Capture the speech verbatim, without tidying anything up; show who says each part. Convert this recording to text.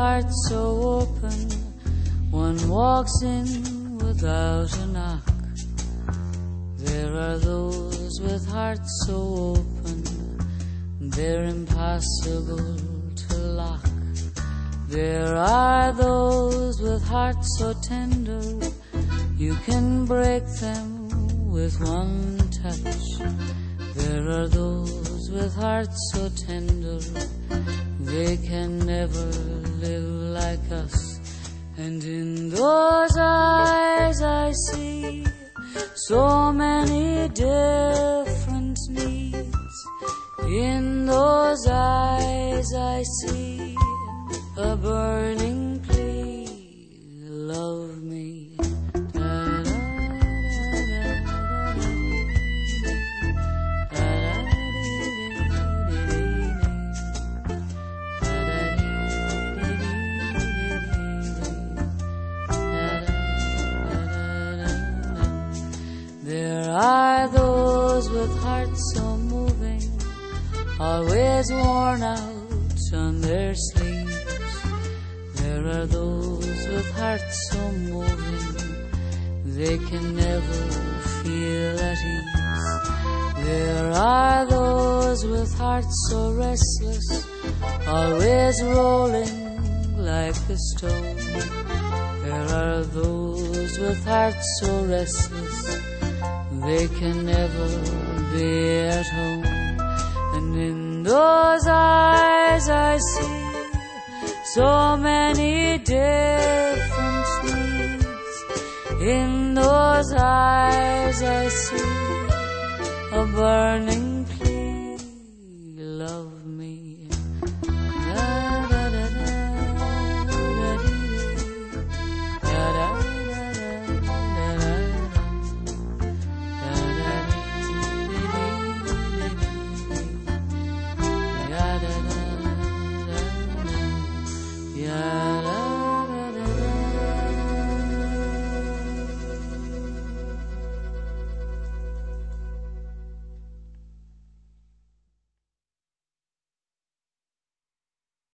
Speaker 1: heart so open, one walks in without a knock. There are those with hearts so open, they're impossible to lock. There are those with hearts so tender, you can break them with one touch. There are those with hearts so tender, they can never live like us. And in those eyes I see so many different needs. In those eyes I see a burning plea, love me. There are those with hearts so moving, always worn out on their sleeves. There are those with hearts so moving, they can never feel at ease. There are those with hearts so restless, always rolling like a stone. There are those with hearts so restless, they can never be at home. And in those eyes I see so many different needs. In those eyes I see a burning